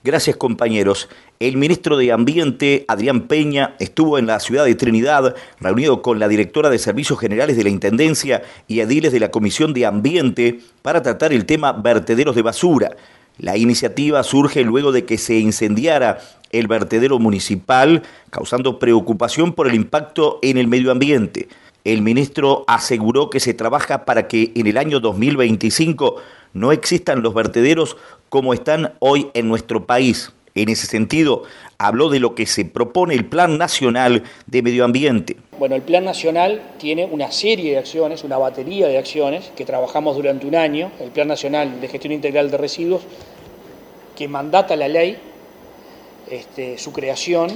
Gracias, compañeros. El ministro de Ambiente, Adrián Peña, estuvo en la ciudad de Trinidad, reunido con la directora de Servicios Generales de la Intendencia y ediles de la Comisión de Ambiente para tratar el tema vertederos de basura. La iniciativa surge luego de que se incendiara el vertedero municipal, causando preocupación por el impacto en el medio ambiente. El ministro aseguró que se trabaja para que en el año 2025 no existan los vertederos como están hoy en nuestro país. En ese sentido, habló de lo que se propone el Plan Nacional de Medio Ambiente. Bueno, el Plan Nacional tiene una serie de acciones, una batería de acciones que trabajamos durante un año. El Plan Nacional de Gestión Integral de Residuos, que mandata la ley, su creación,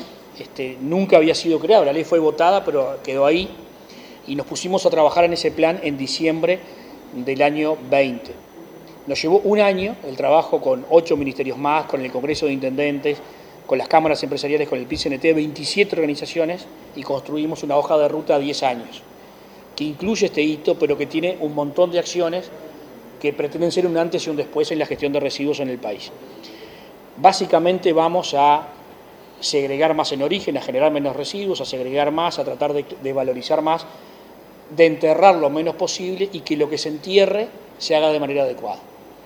nunca había sido creada. La ley fue votada, pero quedó ahí. Y nos pusimos a trabajar en ese plan en diciembre del año 20. Nos llevó un año el trabajo con 8 ministerios más, con el Congreso de Intendentes, con las cámaras empresariales, con el PICNT, 27 organizaciones, y construimos una hoja de ruta a 10 años, que incluye este hito, pero que tiene un montón de acciones que pretenden ser un antes y un después en la gestión de residuos en el país. Básicamente vamos a segregar más en origen, a generar menos residuos, a segregar más, a tratar de valorizar más, de enterrar lo menos posible y que lo que se entierre se haga de manera adecuada.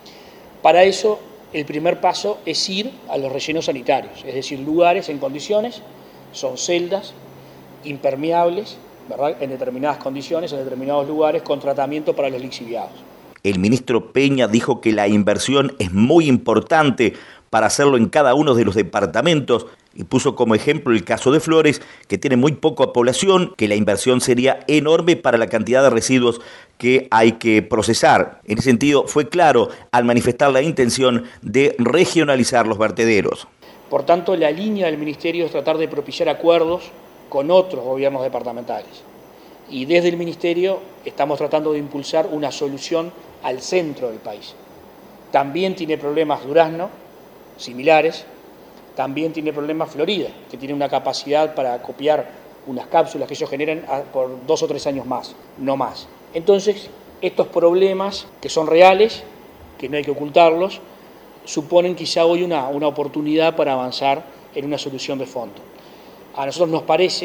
Para eso, el primer paso es ir a los rellenos sanitarios, es decir, lugares en condiciones, son celdas impermeables, ¿verdad?, en determinadas condiciones, en determinados lugares, con tratamiento para los lixiviados. El ministro Peña dijo que la inversión es muy importante para hacerlo en cada uno de los departamentos y puso como ejemplo el caso de Flores, que tiene muy poca población, que la inversión sería enorme para la cantidad de residuos que hay que procesar. En ese sentido, fue claro al manifestar la intención de regionalizar los vertederos. Por tanto, la línea del Ministerio es tratar de propiciar acuerdos con otros gobiernos departamentales. Y desde el Ministerio estamos tratando de impulsar una solución al centro del país. También tiene problemas Durazno, similares. También tiene problemas Florida, que tiene una capacidad para copiar unas cápsulas que ellos generan por 2 o 3 años más, no más. Entonces, estos problemas que son reales, que no hay que ocultarlos, suponen quizá hoy una oportunidad para avanzar en una solución de fondo. A nosotros nos parece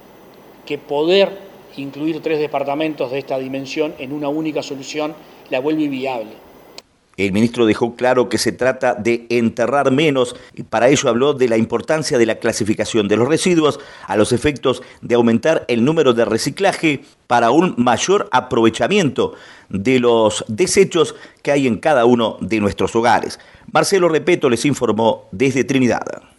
que poder incluir 3 departamentos de esta dimensión en una única solución la vuelve viable. El ministro dejó claro que se trata de enterrar menos y para ello habló de la importancia de la clasificación de los residuos a los efectos de aumentar el número de reciclaje para un mayor aprovechamiento de los desechos que hay en cada uno de nuestros hogares. Marcelo Repeto les informó desde Trinidad.